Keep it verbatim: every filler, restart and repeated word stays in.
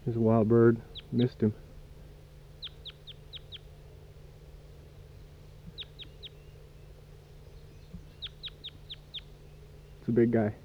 There's a wild bird. Missed him. It's a big guy.